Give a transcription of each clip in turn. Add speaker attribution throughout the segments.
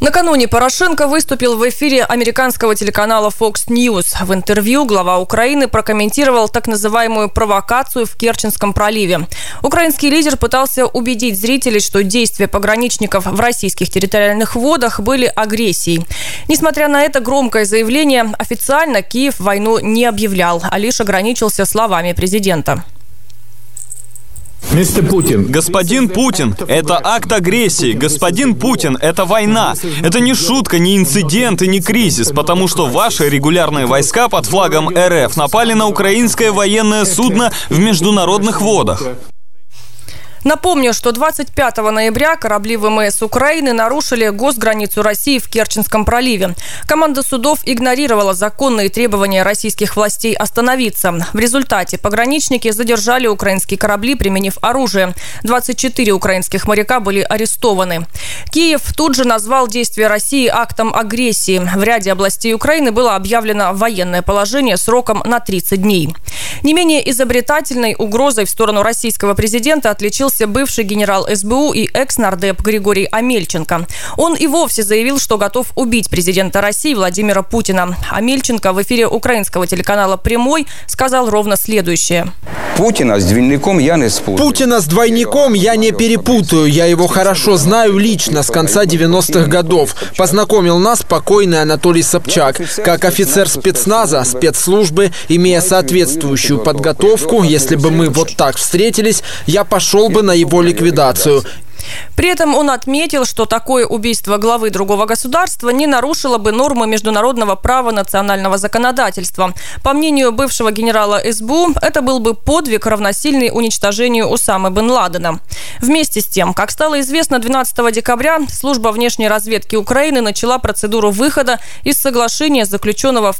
Speaker 1: Накануне Порошенко выступил в эфире американского телеканала Fox News. В интервью глава Украины прокомментировал так называемую провокацию в Керченском проливе. Украинский лидер пытался убедить зрителей, что действия пограничников в российских территориальных водах были агрессией. Несмотря на это громкое заявление, официально Киев войну не объявлял, а лишь ограничился словами президента.
Speaker 2: Господин Путин, это акт агрессии. Господин Путин, это война. Это не шутка, не инцидент и не кризис, потому что ваши регулярные войска под флагом РФ напали на украинское военное судно в международных водах.
Speaker 1: Напомню, что 25 ноября корабли ВМС Украины нарушили госграницу России в Керченском проливе. Команда судов игнорировала законные требования российских властей остановиться. В результате пограничники задержали украинские корабли, применив оружие. 24 украинских моряка были арестованы. Киев тут же назвал действия России актом агрессии. В ряде областей Украины было объявлено военное положение сроком на 30 дней. Не менее изобретательной угрозой в сторону российского президента отличился бывший генерал СБУ и экс-нардеп Григорий Амельченко. Он и вовсе заявил, что готов убить президента России Владимира Путина. Амельченко в эфире украинского телеканала «Прямой» сказал ровно следующее.
Speaker 3: Путина с двойником я не спутаю.
Speaker 4: Путина с двойником я не перепутаю. Я его хорошо знаю лично с конца 90-х годов. Познакомил нас покойный Анатолий Собчак. Как офицер спецназа, спецслужбы, имея соответствующую подготовку, если бы мы вот так встретились, я пошел бы на его ликвидацию.
Speaker 1: При этом он отметил, что такое убийство главы другого государства не нарушило бы нормы международного права национального законодательства. По мнению бывшего генерала СБУ, это был бы подвиг, равносильный уничтожению Усамы бен Ладена. Вместе с тем, как стало известно, 12 декабря служба внешней разведки Украины начала процедуру выхода из соглашения, заключенного в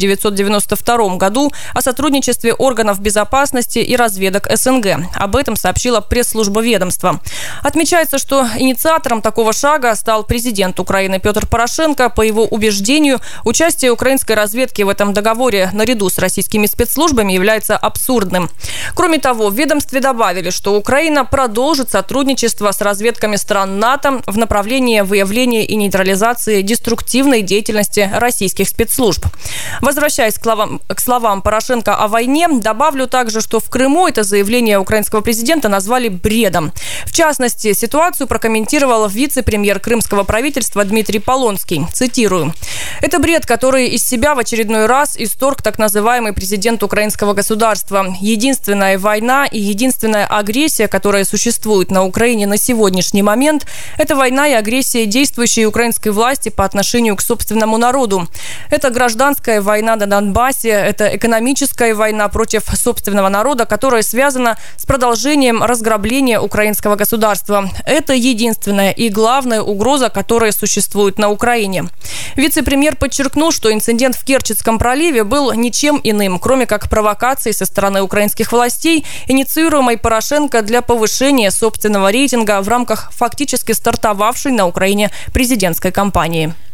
Speaker 1: 1992 году о сотрудничестве органов безопасности и разведок СНГ. Об этом сообщила пресс-служба ведомства. Отмечается, что инициатором такого шага стал президент Украины Петр Порошенко. По его убеждению, участие украинской разведки в этом договоре наряду с российскими спецслужбами является абсурдным. Кроме того, в ведомстве добавили, что Украина продолжит сотрудничество с разведками стран НАТО в направлении выявления и нейтрализации деструктивной деятельности российских спецслужб. Возвращаясь к словам Порошенко о войне, добавлю также, что в Крыму это заявление украинского президента назвали бредом. В частности, ситуацию прокомментировал вице-премьер крымского правительства Дмитрий Полонский. Цитирую. «Это бред, который из себя в очередной раз исторг так называемый президент украинского государства. Единственная война и единственная агрессия, которая существует на Украине на сегодняшний момент, это война и агрессия действующей украинской власти по отношению к собственному народу. Это гражданская война на Донбассе, это экономическая война против собственного народа, которая связана с продолжением разграбления украинского государства. Это единственная и главная угроза, которая существует на Украине». Вице-премьер подчеркнул, что инцидент в Керченском проливе был ничем иным, кроме как провокацией со стороны украинских властей, инициируемой Порошенко для повышения собственного рейтинга в рамках фактически стартовавшей на Украине президентской кампании.